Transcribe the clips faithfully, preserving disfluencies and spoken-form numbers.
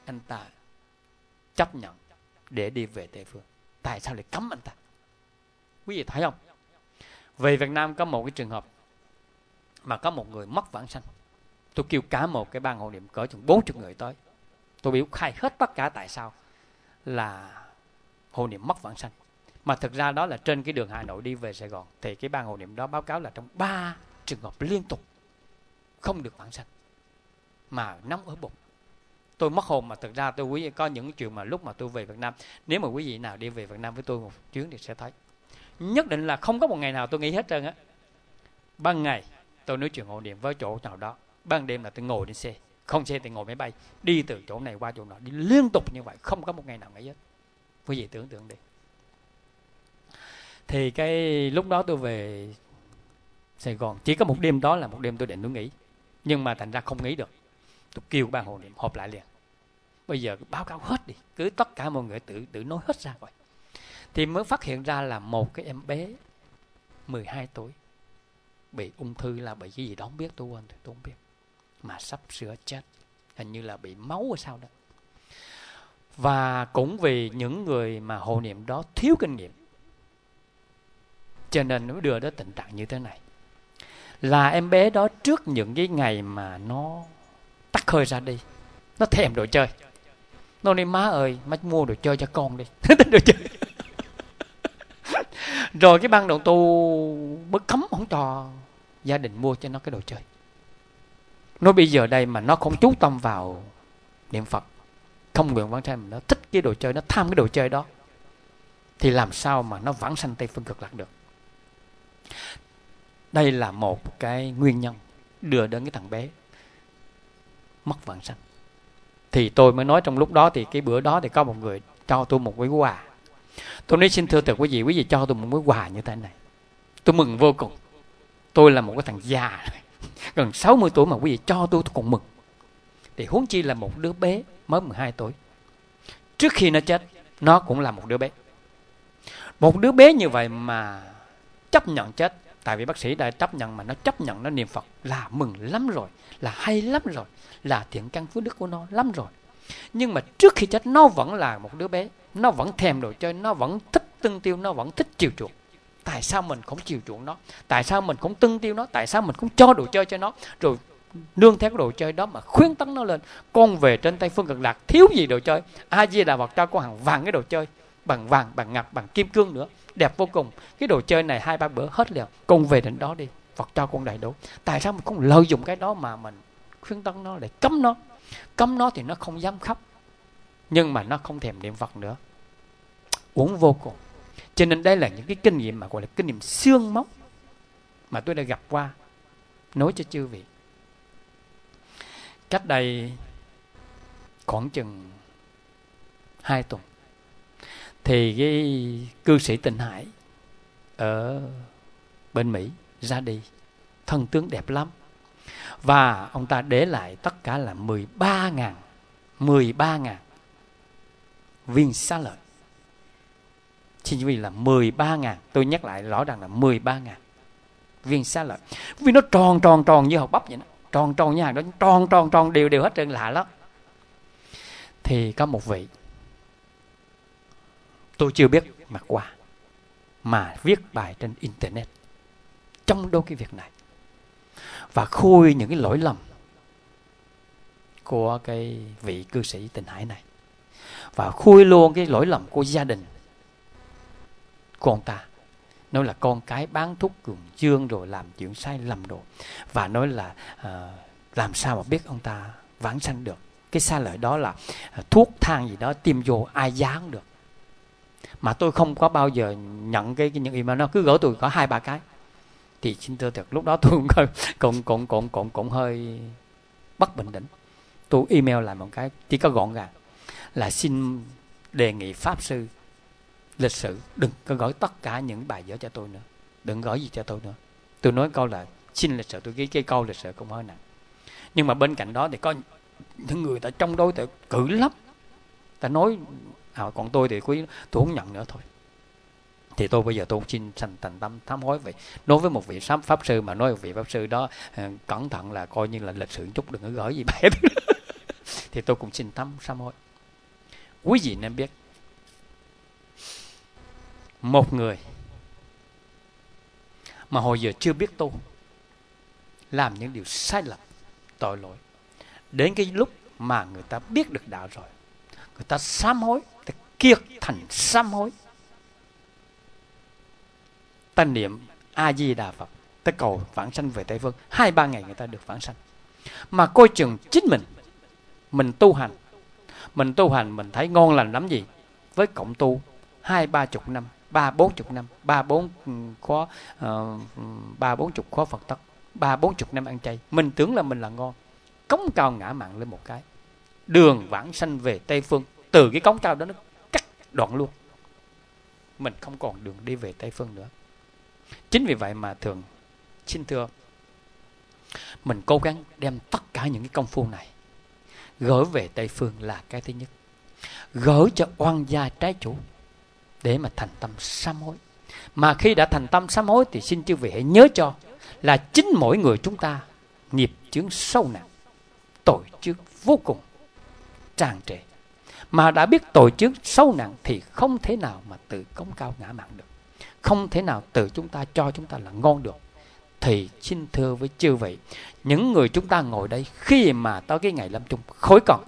anh ta chấp nhận để đi về Tây Phương? Tại sao lại cấm anh ta? Quý vị thấy không? Về Việt Nam có một cái trường hợp mà có một người mất vãng sanh. Tôi kêu cả một cái ban hộ niệm cỡ chừng bốn mươi người tới. Tôi biểu khai hết tất cả tại sao là hộ niệm mất vãng sanh. Mà thực ra đó là trên cái đường Hà Nội đi về Sài Gòn, thì cái ban hộ niệm đó báo cáo là trong ba trường hợp liên tục không được vãng sanh mà nóng ở bụng. Tôi mất hồn. Mà thực ra tôi quý vị có những chuyện mà lúc mà tôi về Việt Nam, nếu mà quý vị nào đi về Việt Nam với tôi một chuyến thì sẽ thấy nhất định là không có một ngày nào tôi nghĩ hết trơn á. Ban ngày tôi nói chuyện hộ niệm với chỗ nào đó, ban đêm là tôi ngồi trên xe, không xe thì ngồi máy bay, đi từ chỗ này qua chỗ nọ, đi liên tục như vậy, không có một ngày nào nghỉ hết. Quý vị tưởng tượng đi. Thì cái lúc đó tôi về Sài Gòn, chỉ có một đêm đó là một đêm tôi định tôi nghỉ, nhưng mà thành ra không nghỉ được. Tôi kêu ban hộ niệm họp lại liền. Bây giờ báo cáo hết đi, cứ tất cả mọi người tự tự nói hết ra rồi. Thì mới phát hiện ra là một cái em bé mười hai tuổi bị ung thư, là bị cái gì đó không biết, tôi quên tôi không biết, mà sắp sửa chết, hình như là bị máu hay sao đó. Và cũng vì những người mà hộ niệm đó thiếu kinh nghiệm, cho nên nó đưa đến tình trạng như thế này. Là em bé đó trước những cái ngày mà nó tắt hơi ra đi, nó thèm đồ chơi. Nó nói má ơi, má mua đồ chơi cho con đi. Đồ chơi. Rồi cái ban đồng tu mới cấm không cho gia đình mua cho nó cái đồ chơi. Nó bây giờ đây mà nó không chú tâm vào niệm Phật, không nguyện vãng sanh, mà nó thích cái đồ chơi, nó tham cái đồ chơi đó, thì làm sao mà nó vãng sanh Tây Phương Cực Lạc được? Đây là một cái nguyên nhân đưa đến cái thằng bé mất vãng sanh. Thì tôi mới nói trong lúc đó, thì cái bữa đó thì có một người cho tôi một cái quà. Tôi nói xin thưa thật quý vị, quý vị cho tôi một cái quà như thế này, tôi mừng vô cùng. Tôi là một cái thằng già gần sáu mươi tuổi mà quý vị cho tôi tôi còn mừng. Thì huống chi là một đứa bé mới mười hai tuổi. Trước khi nó chết, nó cũng là một đứa bé. Một đứa bé như vậy mà chấp nhận chết, tại vì bác sĩ đã chấp nhận, mà nó chấp nhận nó niệm Phật là mừng lắm rồi, là hay lắm rồi, là thiện căn phước đức của nó lắm rồi. Nhưng mà trước khi chết nó vẫn là một đứa bé, nó vẫn thèm đồ chơi, nó vẫn thích tưng tiêu, nó vẫn thích chiều chuộng. Tại sao mình không chiều chuộng nó? Tại sao mình không tưng tiêu nó? Tại sao mình không cho đồ chơi cho nó? Rồi nương theo cái đồ chơi đó mà khuyến tấn nó lên. Con về trên Tây Phương Cực Lạc thiếu gì đồ chơi, A Di Đà Phật cho con hàng vàng cái đồ chơi, bằng vàng, bằng ngọc, bằng kim cương nữa, đẹp vô cùng. Cái đồ chơi này hai ba bữa hết liền, con về đến đó đi, Phật cho con đầy đủ. Tại sao mình không lợi dụng cái đó mà mình khuyến tấn nó để cấm nó? Cấm nó thì nó không dám khóc, nhưng mà nó không thèm niệm Phật nữa, uổng vô cùng. Cho nên đây là những cái kinh nghiệm mà gọi là kinh nghiệm xương máu mà tôi đã gặp qua, nói cho chư vị. Cách đây khoảng chừng hai tuần, thì cái cư sĩ Tịnh Hải ở bên Mỹ ra đi, thân tướng đẹp lắm. Và ông ta để lại tất cả là mười ba ngàn mười ba ngàn viên xá lợi. Xin quý vị là mười ba ngàn, tôi nhắc lại rõ ràng là mười ba ngàn viên xá lợi. Vì nó tròn tròn tròn như hột bắp vậy đó, tròn tròn như hàng đó, tròn tròn tròn đều đều hết trơn, lạ lắm. Thì có một vị tôi chưa biết mặt qua mà viết bài trên internet trong đôi cái việc này, và khui những cái lỗi lầm của cái vị cư sĩ Tịnh Hải này, và khui luôn cái lỗi lầm của gia đình của ông ta. Nói là con cái bán thuốc cường dương rồi làm chuyện sai lầm rồi, và nói là uh, làm sao mà biết ông ta vãng sanh được. Cái xa lợi đó là uh, thuốc thang gì đó tiêm vô ai giá không được. Mà tôi không có bao giờ nhận cái, cái những email, nó cứ gửi tôi có hai ba cái. Thì xin thưa thật, lúc đó tôi cũng cũng cũng cũng cũng, cũng hơi bất bình tĩnh. Tôi email lại một cái chỉ có gọn gàng là xin đề nghị pháp sư lịch sử đừng có gửi tất cả những bài vở cho tôi nữa, đừng gửi gì cho tôi nữa. Tôi nói câu là xin lịch sử, tôi ghi cái câu lịch sử cũng hơi nặng. Nhưng mà bên cạnh đó thì có những người ta trong đối tượng cử lắm, ta nói à, còn tôi thì quý tôi không nhận nữa thôi. Thì tôi bây giờ tôi xin thành thành tâm sám hối vậy. Nói với một vị pháp pháp sư mà nói một vị pháp sư đó uh, cẩn thận là coi như là lịch sự chút, đừng có gửi gì bài. thì tôi cũng xin tâm sám hối. Quý vị nên biết, một người mà hồi giờ chưa biết tu, làm những điều sai lầm, tội lỗi, đến cái lúc mà người ta biết được đạo rồi, người ta sám hối, ta kiệt thành sám hối, ta niệm A Di Đà Phật, ta cầu vãng sanh về Tây Phương, hai ba ngày người ta được vãng sanh. Mà coi chừng chính mình, mình tu hành, mình tu hành mình thấy ngon lành lắm gì, với cộng tu hai ba chục năm, ba bốn chục năm, ba bốn khóa, uh, ba bốn chục khóa Phật tắc, ba bốn chục năm ăn chay, mình tưởng là mình là ngon, cống cao ngã mạn lên một cái, đường vãng sanh về Tây Phương từ cái cống cao đó nó cắt đoạn luôn, mình không còn đường đi về Tây Phương nữa. Chính vì vậy mà thường xin thưa, mình cố gắng đem tất cả những cái công phu này gửi về Tây Phương là cái thứ nhất, gửi cho oan gia trái chủ để mà thành tâm sám hối. Mà khi đã thành tâm sám hối thì xin chư vị hãy nhớ cho là chính mỗi người chúng ta nghiệp chướng sâu nặng, tội trước vô cùng tràn trề. Mà đã biết tội chướng sâu nặng thì không thể nào mà tự cống cao ngã mạn được, không thể nào tự chúng ta cho chúng ta là ngon được. Thì xin thưa với chư vị, những người chúng ta ngồi đây, khi mà tới cái ngày lâm chung khối còn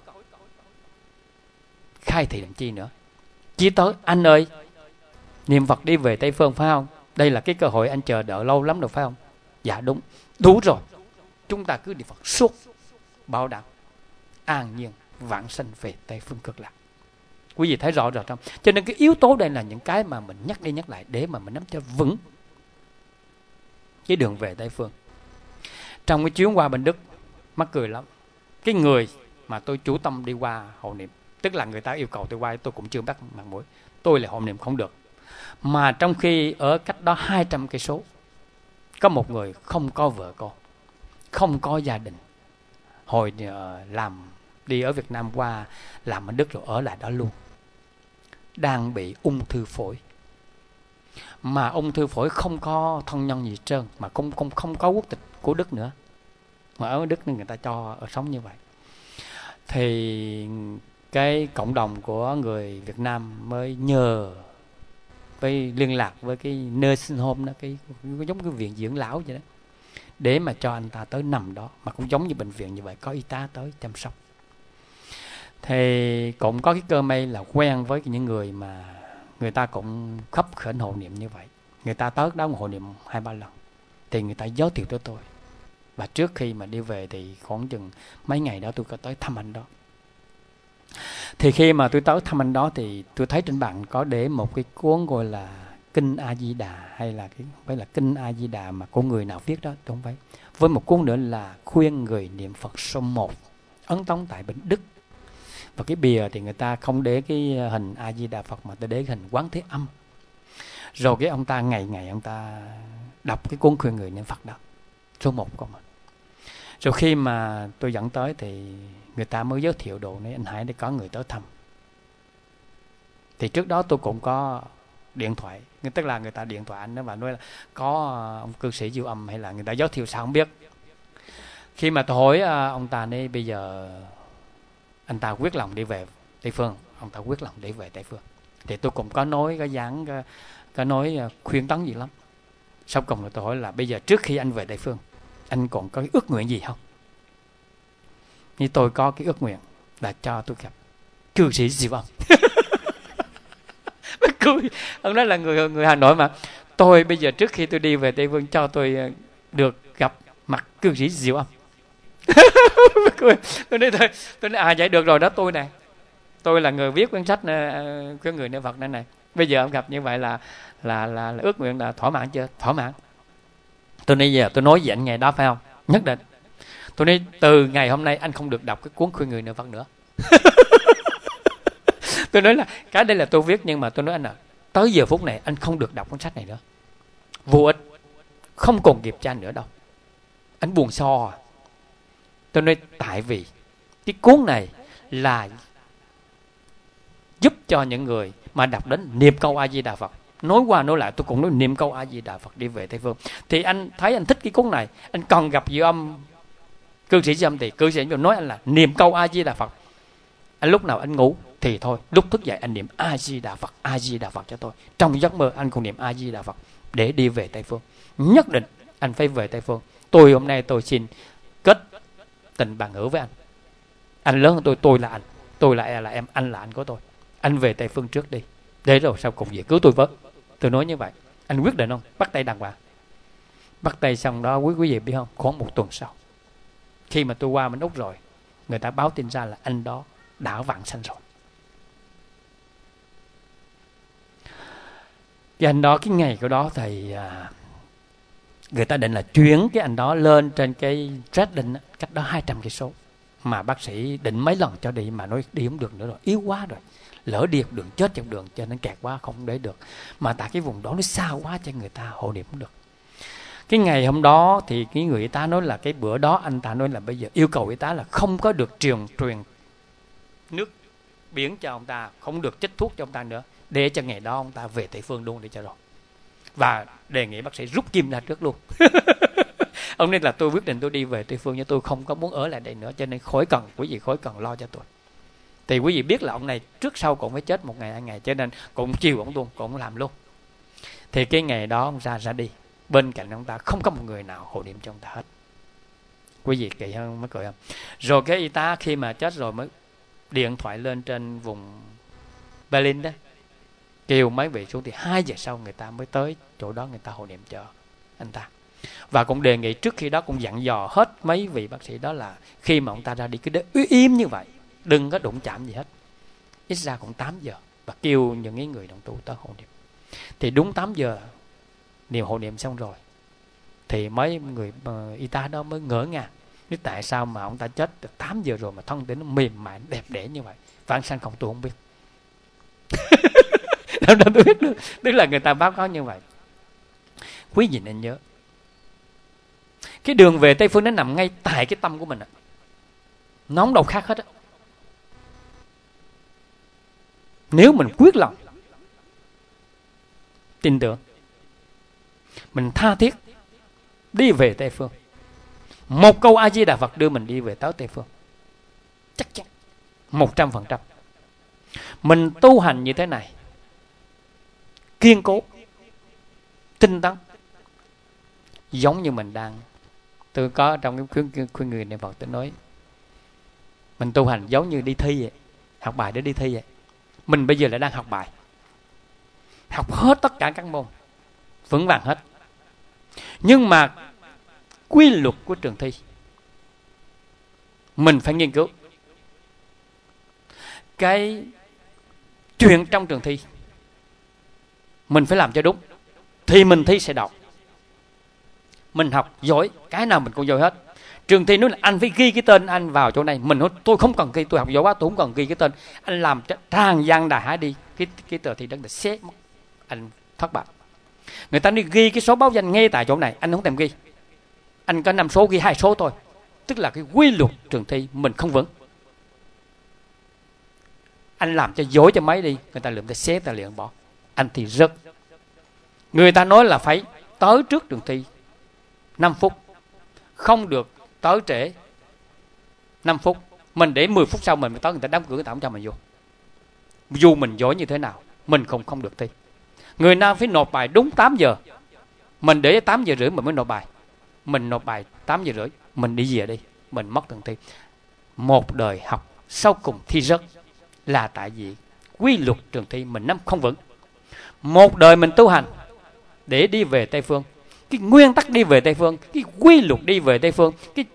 khai thị làm chi nữa, chỉ tới anh ơi niệm Phật đi về Tây Phương phải không, đây là cái cơ hội anh chờ đợi lâu lắm rồi phải không? Dạ đúng, đủ rồi, chúng ta cứ niệm Phật suốt, bảo đảm an nhiên vãng sanh về Tây Phương Cực Lạc. Quý vị thấy rõ rồi không? Cho nên cái yếu tố đây là những cái mà mình nhắc đi nhắc lại để mà mình nắm cho vững cái đường về Tây Phương. Trong cái chuyến qua bên Đức, mắc cười lắm, cái người mà tôi chủ tâm đi qua hộ niệm, tức là người ta yêu cầu tôi qua, tôi cũng chưa bắt mặt mũi, tôi là hộ niệm không được. Mà trong khi ở cách đó hai trăm cây số, có một người không có vợ con, không có gia đình, hồi uh, làm đi ở Việt Nam qua làm ở Đức rồi ở lại đó luôn, đang bị ung thư phổi. Mà ung thư phổi không có thân nhân gì hết trơn, mà không, không, không có quốc tịch của Đức nữa, mà ở Đức nên người ta cho ở sống như vậy. Thì cái cộng đồng của người Việt Nam mới nhờ, với liên lạc với cái nursing home đó, cái, cái giống cái viện dưỡng lão vậy đó, để mà cho anh ta tới nằm đó, mà cũng giống như bệnh viện như vậy, có y tá tới chăm sóc. Thì cũng có cái cơ may là quen với những người mà người ta cũng khắp khởi hộ niệm như vậy, người ta tới đó một hộ niệm hai ba lần, thì người ta giới thiệu tới tôi. Và trước khi mà đi về thì khoảng chừng mấy ngày đó tôi có tới thăm anh đó. Thì khi mà tôi tới thăm anh đó thì tôi thấy trên bàn có để một cái cuốn gọi là Kinh A Di Đà, hay là cái phải là Kinh A Di Đà mà của người nào viết đó, tôi không phải. Với một cuốn nữa là Khuyên Người Niệm Phật số một, ấn tống tại bên Đức. Và cái bìa thì người ta không để cái hình A Di Đà Phật mà ta để hình Quán Thế Âm. Rồi cái ông ta ngày ngày ông ta đọc cái cuốn Khuyên Người Niệm Phật đó, số một của mình. Rồi khi mà tôi dẫn tới thì người ta mới giới thiệu đồ này, anh Hải để có người tới thăm. Thì trước đó tôi cũng có điện thoại, tức là người ta điện thoại anh đó và nói là có ông cư sĩ Diệu Âm hay là người ta giới thiệu sao không biết. Khi mà tôi hỏi ông ta này, bây giờ anh ta quyết lòng đi về Tây Phương, ông ta quyết lòng đi về Tây Phương, thì tôi cũng có nói, có giảng, có, có nói khuyên tấn gì lắm. Sau cùng là tôi hỏi là bây giờ trước khi anh về Tây Phương, anh còn có cái ước nguyện gì không? Như tôi có cái ước nguyện là cho tôi gặp cư sĩ Diệu Âm. Ông nói là người người Hà Nội mà, tôi bây giờ trước khi tôi đi về Tây Phương cho tôi được gặp mặt cư sĩ Diệu Âm. Tôi nói thôi, tôi nói à vậy được rồi đó, tôi nè, tôi là người viết cuốn sách uh, Khuyên Người Niệm Phật này này, bây giờ ông gặp như vậy là là là, là ước nguyện là thỏa mãn chưa? Thỏa mãn. Tôi nói giờ tôi nói với anh ngày đó phải không? Nhất định. Tôi nói từ ngày hôm nay anh không được đọc cái cuốn Khuyên Người Niệm Phật nữa. Tôi nói là cái đây là tôi viết, nhưng mà tôi nói anh à, tới giờ phút này anh không được đọc cuốn sách này nữa, vô ích, không còn kịp cho anh nữa đâu, anh buồn so à. Tôi nói tại vì cái cuốn này là giúp cho những người mà đọc đến niệm câu A Di Đà Phật, nói qua nói lại tôi cũng nói niệm câu A Di Đà Phật đi về Tây Phương. Thì anh thấy anh thích cái cuốn này, anh còn gặp Diệu Âm, cư sĩ Diệu Âm, thì cư sĩ Diệu Âm nói anh là niệm câu A Di Đà Phật Anh lúc nào anh ngủ thì thôi, lúc thức dậy anh niệm A Di Đà Phật, A Di Đà Phật cho tôi. Trong giấc mơ anh cũng niệm A Di Đà Phật để đi về Tây Phương. Nhất định anh phải về Tây Phương. Tôi hôm nay tôi xin kết tình bằng hữu với anh. Anh lớn hơn tôi, tôi là anh, tôi là, là em, anh là anh của tôi. Anh về Tây Phương trước đi, để rồi sau cùng về cứu tôi với. Tôi nói như vậy. Anh quyết định không? Bắt tay đàng hoàng. Bắt tay xong đó, quý quý vị biết không, khoảng một tuần sau, khi mà tôi qua bên Úc rồi, người ta báo tin ra là anh đó đã vãng sanh rồi. Cái anh đó, cái ngày của đó thì à, người ta định là chuyển cái anh đó lên trên cái Redding, cách đó hai trăm cây số, mà bác sĩ định mấy lần cho đi mà nói đi không được nữa rồi, yếu quá rồi, lỡ đi đường chết trong đường cho nên kẹt quá không để được, mà tại cái vùng đó nó xa quá cho người ta hộ niệm không được. Cái ngày hôm đó thì cái người y tá nói là cái bữa đó anh ta nói là bây giờ yêu cầu y tá là không có được truyền truyền nước biển cho ông ta, không được chích thuốc cho ông ta nữa, để cho ngày đó ông ta về Tây Phương luôn để cho rồi. Và đề nghị bác sĩ rút kim ra trước luôn. Ông nên là tôi quyết định tôi đi về Tây Phương, nhưng tôi không có muốn ở lại đây nữa, cho nên khỏi cần, quý vị khỏi cần lo cho tôi. Thì quý vị biết là ông này trước sau cũng phải chết một ngày hai ngày, cho nên cũng chiều ông luôn, cũng làm luôn. Thì cái ngày đó ông ra ra đi, bên cạnh ông ta không có một người nào hộ niệm cho ông ta hết. Quý vị kỳ hơn mới cười không? Rồi cái y tá khi mà chết rồi mới điện thoại lên trên vùng Berlin đó, kêu mấy vị xuống, thì hai giờ sau người ta mới tới chỗ đó, người ta hộ niệm cho anh ta. Và cũng đề nghị trước khi đó cũng dặn dò hết mấy vị bác sĩ đó là khi mà ông ta ra đi cứ để im như vậy, đừng có đụng chạm gì hết, ít ra cũng tám giờ, và kêu những người đồng tu tới hộ niệm. Thì đúng tám giờ niệm hộ niệm xong rồi thì mấy người uh, y tá đó mới ngỡ ngàng, biết tại sao mà ông ta chết tám giờ rồi mà thân thể nó mềm mại đẹp đẽ như vậy. Vãng sanh không, tôi không biết. Đâu đâu tôi biết được. Tức là người ta báo cáo như vậy. Quý vị nên nhớ, cái đường về Tây Phương nó nằm ngay tại cái tâm của mình ạ. Nó không đâu khác hết á. Nếu mình quyết lòng, tin tưởng, mình tha thiết đi về Tây Phương, một câu A Di Đà Phật đưa mình đi về tới Tây Phương, chắc chắn một trăm phần trăm. Mình tu hành như thế này, kiên cố, tinh tấn, giống như mình đang, tôi có trong cái khuyên, khuyên người niệm Phật tôi nói, mình tu hành giống như đi thi vậy, học bài để đi thi vậy. Mình bây giờ lại đang học bài, học hết tất cả các môn, vững vàng hết. Nhưng mà quy luật của trường thi mình phải nghiên cứu. Cái chuyện trong trường thi mình phải làm cho đúng, thì mình thi sẽ đậu. Mình học giỏi, cái nào mình cũng giỏi hết. Trường thi nói là anh phải ghi cái tên anh vào chỗ này, mình nói tôi không cần ghi, tôi học giỏi quá, tôi không cần ghi cái tên. Anh làm tràn gian đại hải đi, cái cái tờ thi đó là xé mất, anh thất bại. Người ta đi ghi cái số báo danh ngay tại chỗ này, anh không thèm ghi, anh có năm số ghi hai số thôi. Tức là cái quy luật trường thi mình không vững. Anh làm cho dối cho mấy đi, người ta lượm ta xé ta liền bỏ, anh thì rớt. Người ta nói là phải tới trước trường thi năm phút, không được tới trễ năm phút. Mình để mười phút sau mình mới tới, người ta đóng cửa, người ta không cho mình vô. Dù mình giỏi như thế nào, mình không không được thi. Người nào phải nộp bài đúng tám giờ, mình để tám giờ rưỡi mình mới nộp bài. Mình nộp bài tám giờ rưỡi, mình đi về đi, mình mất từng thi. Một đời học sau cùng thi rớt là tại vì quy luật trường thi mình nắm không vững. Một đời mình tu hành để đi về Tây Phương, cái nguyên tắc đi về Tây Phương, cái quy luật đi về Tây Phương, cái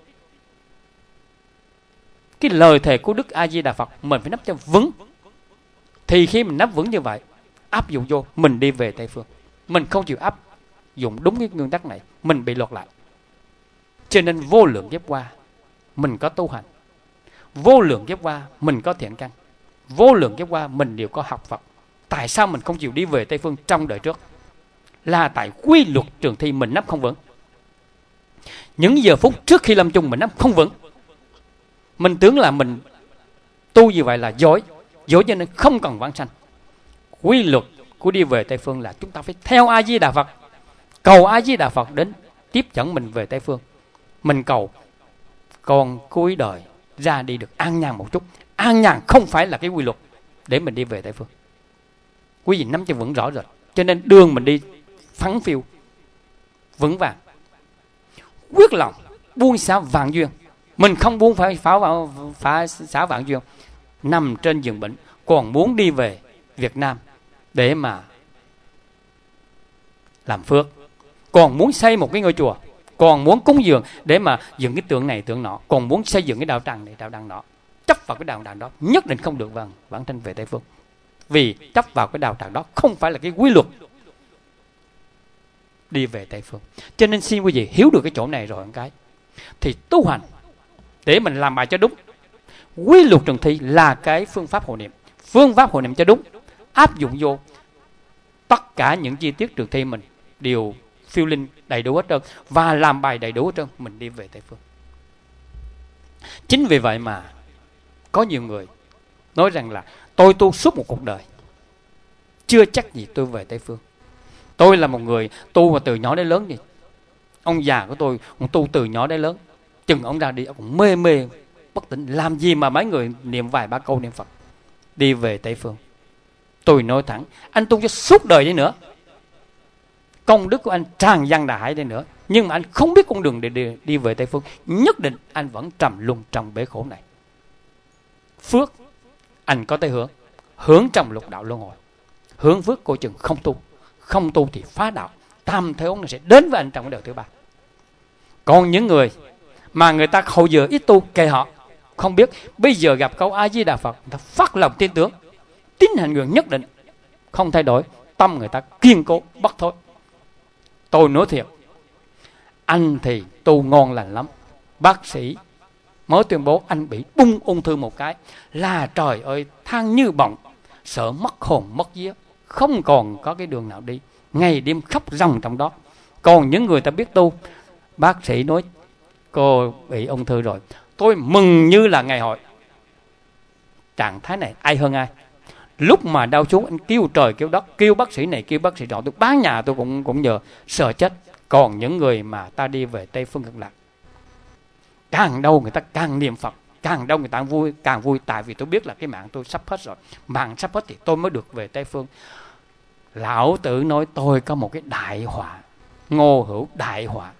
cái lời thề của Đức A Di Đà Phật mình phải nắm cho vững. Thì khi mình nắm vững như vậy, áp dụng vô, mình đi về Tây Phương. Mình không chịu áp dụng đúng cái nguyên tắc này, mình bị lột lại. Cho nên vô lượng kiếp qua mình có tu hành, vô lượng kiếp qua mình có thiện căn, vô lượng kiếp qua mình đều có học Phật. Tại sao mình không chịu đi về Tây Phương trong đời trước? Là tại quy luật trường thi mình nắm không vững. Những giờ phút trước khi lâm chung mình nắm không vững. Mình tưởng là mình tu như vậy là giỏi, giỏi cho nên không cần vãng sanh. Quy luật của đi về Tây Phương là chúng ta phải theo A Di Đà Phật, cầu A Di Đà Phật đến tiếp dẫn mình về Tây Phương. Mình cầu còn cuối đời ra đi được an nhàn một chút, An nhàn không phải là cái quy luật để mình đi về Tây phương. Quý vị nắm cho vững rõ rồi. Cho nên đường mình đi phắn phiu, vững vàng, quyết lòng buông xả vạn duyên. Mình không buông phải phá, phá xả vạn duyên, nằm trên giường bệnh còn muốn đi về Việt Nam để mà làm phước, còn muốn xây một cái ngôi chùa, còn muốn cúng dường để mà dựng cái tượng này tượng nọ, còn muốn xây dựng cái đạo tràng này đạo tràng nọ, chấp vào cái đạo tràng đó nhất định không được vâng vãng sanh về Tây phương. Vì chấp vào cái đạo tràng đó không phải là cái quy luật đi về Tây phương. Cho nên xin quý vị hiểu được cái chỗ này rồi một cái thì tu hành để mình làm bài cho đúng. Quy luật trường thi là cái phương pháp hộ niệm, phương pháp hộ niệm cho đúng, áp dụng vô tất cả những chi tiết trường thi mình đều phiêu linh đầy đủ hết trơn và làm bài đầy đủ hết trơn, mình đi về Tây phương. Chính vì vậy mà có nhiều người nói rằng là tôi tu suốt một cuộc đời chưa chắc gì tôi về Tây phương. Tôi là một người tu mà từ nhỏ đến lớn gì. Ông già của tôi cũng tu từ nhỏ đến lớn, chừng ông ra đi ông cũng mê mê bất tỉnh, làm gì mà mấy người niệm vài ba câu niệm Phật đi về Tây phương. Tôi nói thẳng, anh tu cho suốt đời đi nữa, công đức của anh tràn dâng đại hải đi nữa, nhưng mà anh không biết con đường để đi, đi về Tây phương, nhất định anh vẫn trầm luân trong bể khổ này. Phước anh có thể hưởng, hưởng trong lục đạo luân hồi. Hưởng phước coi chừng không tu, không tu thì phá đạo, tam thế ống sẽ đến với anh trong cái đời thứ ba. Còn những người mà người ta hồi giờ ít tu, kệ họ, không biết, bây giờ gặp câu A Di Đà Phật, người ta phát lòng tin tưởng, tín hành nguyện nhất định, không thay đổi, tâm người ta kiên cố bất thối. Tôi nói thiệt, anh thì tu ngon lành lắm. Bác sĩ mới tuyên bố anh bị bung ung thư một cái là trời ơi than như bọng, sợ mất hồn mất vía, không còn có cái đường nào đi, ngày đêm khóc ròng trong đó. Còn những người ta biết tu, bác sĩ nói cô bị ung thư rồi, tôi mừng như là ngày hội. Trạng thái này ai hơn ai. Lúc mà đau xuống anh kêu trời kêu đất, kêu bác sĩ này kêu bác sĩ nọ, tôi bán nhà tôi cũng cũng nhờ, sợ chết. Còn những người mà ta đi về Tây phương cực lạc, càng đâu người ta càng niệm Phật, càng đâu người ta vui, càng vui. Tại vì tôi biết là cái mạng tôi sắp hết rồi, mạng sắp hết thì tôi mới được về Tây phương. Lão Tử nói tôi có một cái đại họa, Ngô Hữu đại họa,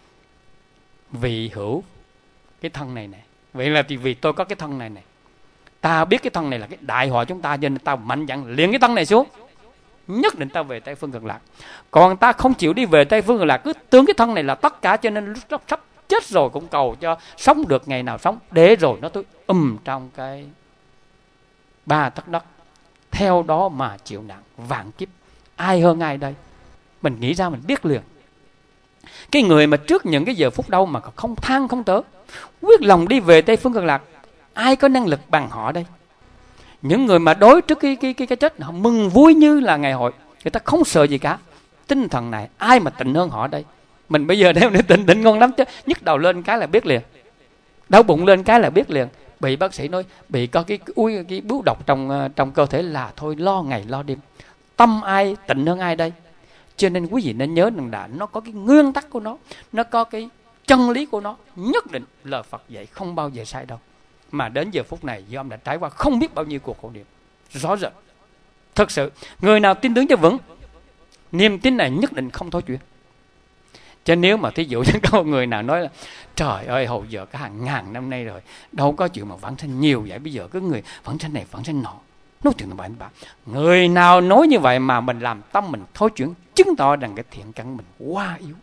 vì hữu cái thân này này. Vậy là vì tôi có cái thân này này, ta biết cái thân này là cái đại họa chúng ta, cho nên ta mạnh dạn liền cái thân này xuống, nhất định ta về Tây phương cực lạc. Còn ta không chịu đi về Tây phương cực lạc, cứ tưởng cái thân này là tất cả, cho nên lúc sắp chết rồi cũng cầu cho sống được ngày nào sống, để rồi nó tôi um trong cái ba tấc đất, theo đó mà chịu nạn vạn kiếp. Ai hơn ai đây? Mình nghĩ ra mình biết liền. Cái người mà trước những cái giờ phút đau mà không than không tớ, quyết lòng đi về Tây phương cực lạc, ai có năng lực bằng họ đây? Những người mà đối trước cái cái cái cái chết họ mừng vui như là ngày hội, người ta không sợ gì cả. Tinh thần này ai mà tịnh hơn họ đây? Mình bây giờ đeo để tịnh tịnh ngon lắm chứ, nhức đầu lên cái là biết liền, đau bụng lên cái là biết liền. Bị bác sĩ nói bị có cái ui cái bướu độc trong trong cơ thể là thôi lo ngày lo đêm. Tâm ai tịnh hơn ai đây? Cho nên quý vị nên nhớ rằng là nó có cái nguyên tắc của nó, nó có cái chân lý của nó, nhất định lời Phật dạy không bao giờ sai đâu. Mà đến giờ phút này do ông đã trải qua không biết bao nhiêu cuộc khổ niệm rõ rệt. Thật sự người nào tin tưởng cho vững, niềm tin này nhất định không thối chuyển. Chứ nếu mà thí dụ như có người nào nói là trời ơi hồi giờ cả hàng ngàn năm nay rồi, đâu có chuyện mà vãng sanh nhiều vậy, bây giờ cứ người vãng sanh này vãng sanh nọ, nói chuyện là bạn bạn. Người nào nói như vậy mà mình làm tâm mình thối chuyển, chứng tỏ rằng cái thiện căn mình quá yếu.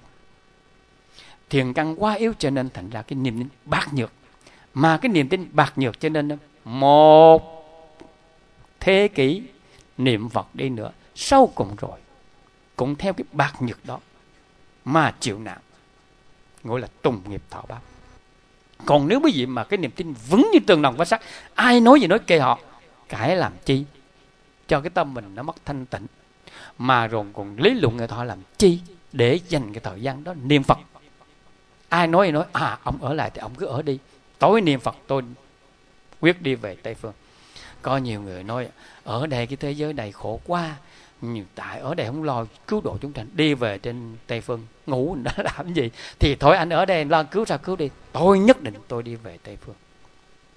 Thiện căn quá yếu cho nên thành ra cái niềm tin bạc nhược. Mà cái niềm tin bạc nhược cho nên một thế kỷ niệm Phật đi nữa, sau cùng rồi cũng theo cái bạc nhược đó mà chịu nạn, gọi là tùng nghiệp thọ báo. Còn nếu quý vị mà cái niềm tin vững như tường đồng vách sắt, ai nói gì nói kệ họ, cãi làm chi cho cái tâm mình nó mất thanh tịnh, mà rồi còn lý luận người ta làm chi để dành cái thời gian đó niệm Phật. Ai nói gì nói, à ông ở lại thì ông cứ ở đi, tối niệm Phật tôi quyết đi về Tây phương. Có nhiều người nói ở đây cái thế giới này khổ quá, nhưng tại ở đây không lo cứu độ chúng sanh, đi về trên Tây phương ngủ đã làm gì, thì thôi anh ở đây lo cứu sao cứu đi, tôi nhất định tôi đi về Tây phương.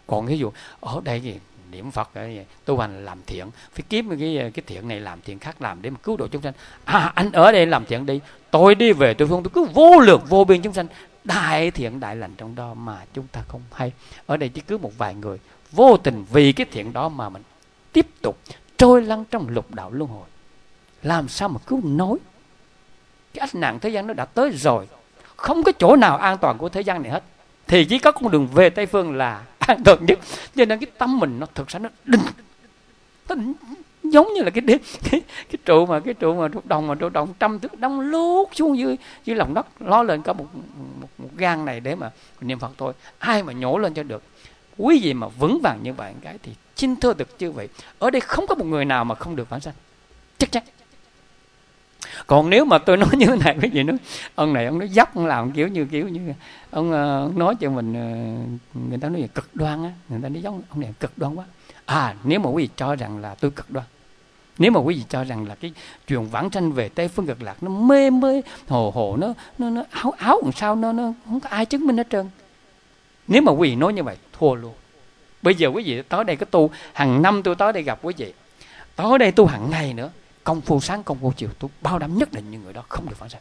Còn ví dụ ở đây gì niệm Phật tu hành làm thiện, phải kiếm cái cái thiện này làm thiện khác làm để mà cứu độ chúng sanh. À, anh ở đây làm thiện đi, tôi đi về Tây Phương tôi cứu vô lượng vô biên chúng sanh, đại thiện đại lành trong đó mà chúng ta không hay. Ở đây chỉ cứu một vài người vô tình vì cái thiện đó mà mình tiếp tục trôi lăn trong lục đạo luân hồi, làm sao mà cứu nổi. Cái ách nạn thế gian nó đã tới rồi, không có chỗ nào an toàn của thế gian này hết, thì chỉ có con đường về Tây Phương là an toàn nhất. Cho nên cái tâm mình nó thực sự nó đinh, nó giống như là cái cái, cái, cái trụ mà cái trụ mà trụ đồng mà trụ đồng trăm thước đóng lút xuống dưới dưới lòng đất, ló lên có một, một một gang này để mà niệm Phật thôi, ai mà nhổ lên cho được. Quý vị mà vững vàng như vậy cái thì xin thưa thực chứ vậy, ở đây không có một người nào mà không được vãng sanh, chắc chắn. Còn nếu mà tôi nói như thế này, quý vị nói ông này ông nói dốc, ông làm kiểu như kiểu như ông, uh, nói cho mình, uh, người ta nói là cực đoan á, người ta nói giống ông này cực đoan quá. À, nếu mà quý vị cho rằng là tôi cực đoan, nếu mà quý vị cho rằng là cái chuyện vãng sanh về Tây Phương Cực Lạc nó mê mê hồ hồ, nó nó nó áo áo làm sao, nó nó không có ai chứng minh hết trơn. Nếu mà quý vị nói như vậy thua luôn. Bây giờ quý vị tới đây cái tu hàng năm, tôi tới đây gặp quý vị, tới đây tu hàng ngày nữa, công phu sáng công phu chiều, tôi bảo đảm nhất định những người đó không được vãng sanh.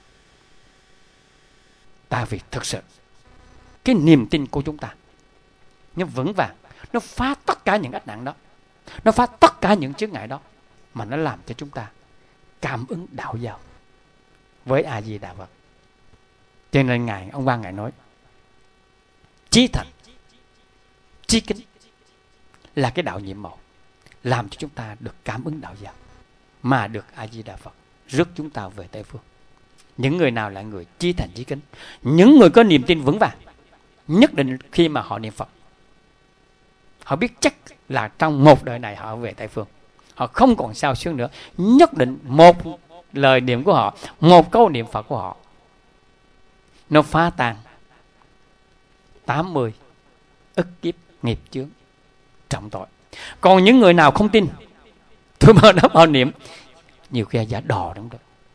Tại vì thực sự cái niềm tin của chúng ta nó vững vàng, nó phá tất cả những ách nạn đó, nó phá tất cả những chướng ngại đó, mà nó làm cho chúng ta cảm ứng đạo giao với A Di Đà Phật. Cho nên ngài ông Quang ngài nói chí thành chí kính là cái đạo nhiệm màu, làm cho chúng ta được cảm ứng đạo giao, mà được A Di Đà Phật rước chúng ta về Tây Phương. Những người nào là người chí thành chí kính, những người có niềm tin vững vàng, nhất định khi mà họ niệm Phật, họ biết chắc là trong một đời này họ về Tây Phương, họ không còn sao xuyên nữa. Nhất định một lời niệm của họ, một câu niệm Phật của họ, nó phá tan tám mươi ức kiếp nghiệp chướng trọng tội. Còn những người nào không tin, tôi mở đó họ niệm, nhiều khi giả đò đúng đó.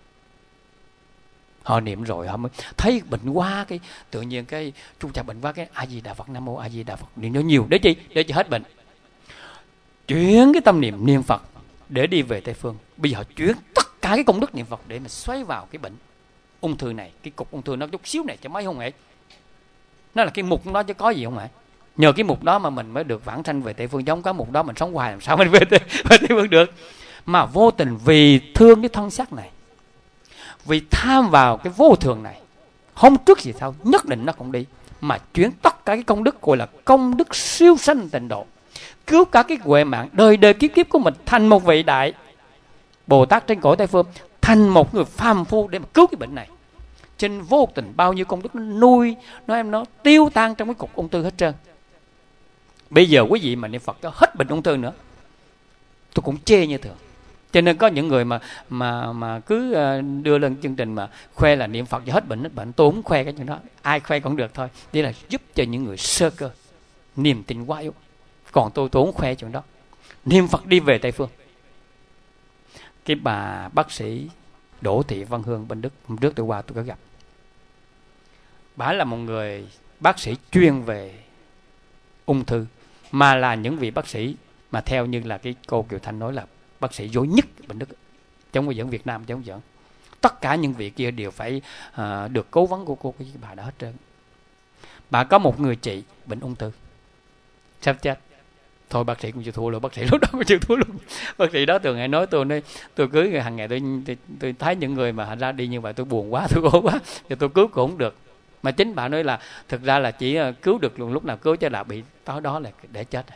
Họ niệm rồi họ mới thấy bệnh quá, cái tự nhiên cái chúng ta bệnh quá, cái A Di Đà Phật, Nam Mô A Di Đà Phật, niệm nó nhiều để chi? Để cho hết bệnh. Chuyển cái tâm niệm niệm Phật để đi về Tây Phương. Bây giờ chuyển tất cả cái công đức niệm Phật để mà xoay vào cái bệnh ung thư này, cái cục ung thư nó chút xíu này cho mấy không hề. Nó là cái mục đó chứ có gì không hả? Nhờ cái mục đó mà mình mới được vãng sanh về Tây Phương, giống cái mục đó mình sống hoài làm sao mình về Tây, về Tây Phương được. Mà vô tình vì thương cái thân xác này, vì tham vào cái vô thường này, không trước gì sau, nhất định nó cũng đi. Mà chuyển tất cả cái công đức gọi là công đức siêu sanh tịnh độ, cứu cả cái huệ mạng đời đời kiếp kiếp của mình thành một vị đại Bồ Tát trên cõi Tây Phương, thành một người phàm phu để mà cứu cái bệnh này. Trên vô tình bao nhiêu công đức nó nuôi, nó em nó tiêu tan trong cái cục ung thư hết trơn. Bây giờ quý vị mà niệm Phật cho hết bệnh ung thư nữa, tôi cũng chê như thường. Cho nên có những người mà mà mà cứ đưa lên chương trình mà khoe là niệm Phật cho hết bệnh hết bệnh, tôi không khoe cái chuyện đó. Ai khoe cũng được thôi, đây là giúp cho những người sơ cơ, niềm tin quá yếu. Còn tôi tôi không khoe chuyện đó. Niệm Phật đi về Tây Phương. Cái bà bác sĩ Đỗ Thị Văn Hương bên Đức, hôm trước tôi qua tôi có gặp. Bà là một người bác sĩ chuyên về ung thư, mà là những vị bác sĩ mà theo như là cái cô Kiều Thanh nói là bác sĩ giỏi nhất bên Đức, chứ không có dẫn Việt Nam, chứ không dẫn. Tất cả những vị kia đều phải uh, được cố vấn của cô cái bà đó hết trơn. Bà có một người chị bệnh ung thư sắp chết, thôi bác sĩ cũng chịu thua luôn, bác sĩ lúc đó cũng chịu thua luôn. Bác sĩ đó thường hay nói tôi nói, tôi cứ hàng ngày tôi, tôi tôi thấy những người mà ra đi như vậy tôi buồn quá, tôi khổ quá, thì tôi cứu cũng không được. Mà chính bà nói là thực ra là chỉ cứu được lúc nào cứu, cho là bị tối đó là để chết.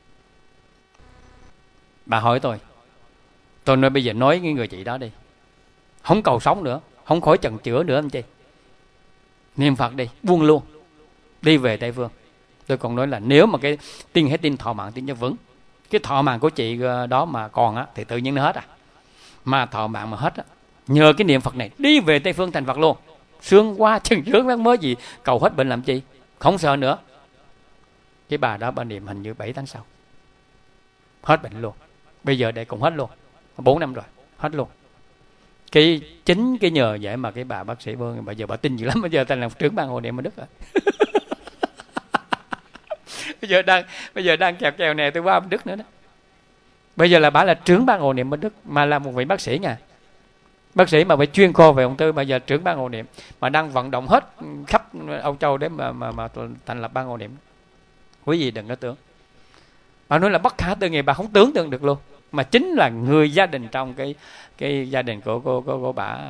Bà hỏi tôi, tôi nói bây giờ nói cái người chị đó đi, không cầu sống nữa, không khỏi chần chữa nữa anh chị, niệm Phật đi, buông luôn, đi về Tây Phương. Tôi còn nói là nếu mà cái tin hết tin thọ mạng tin cho vững, cái thọ mạng của chị đó mà còn á thì tự nhiên nó hết à. Mà thọ mạng mà hết á, nhờ cái niệm Phật này đi về Tây Phương thành Phật luôn, sướng quá chừng sướng lắm mới gì, cầu hết bệnh làm chi, không sợ nữa. Cái bà đó bà niệm hình như bảy tháng sau hết bệnh luôn. Bây giờ để cũng hết luôn, bốn năm rồi hết luôn. Cái chính cái nhờ vậy mà cái bà bác sĩ Vương bây giờ bà tin dữ lắm, bây giờ thành là trưởng ban Hội Niệm ở Đức rồi. bây giờ đang bây giờ đang kèo kèo này tôi qua bên Đức nữa đó. Bây giờ là bà là trưởng ban hộ niệm bên Đức, mà là một vị bác sĩ nha, bác sĩ mà phải chuyên khoa về ung thư, bây giờ trưởng ban hộ niệm, mà đang vận động hết khắp Âu Châu để mà mà mà thành lập ban hộ niệm. Quý vị đừng có tưởng, bà nói là bất khả tư nghị, bà không tưởng tượng được luôn, mà chính là người gia đình trong cái cái gia đình của cô cô cô bà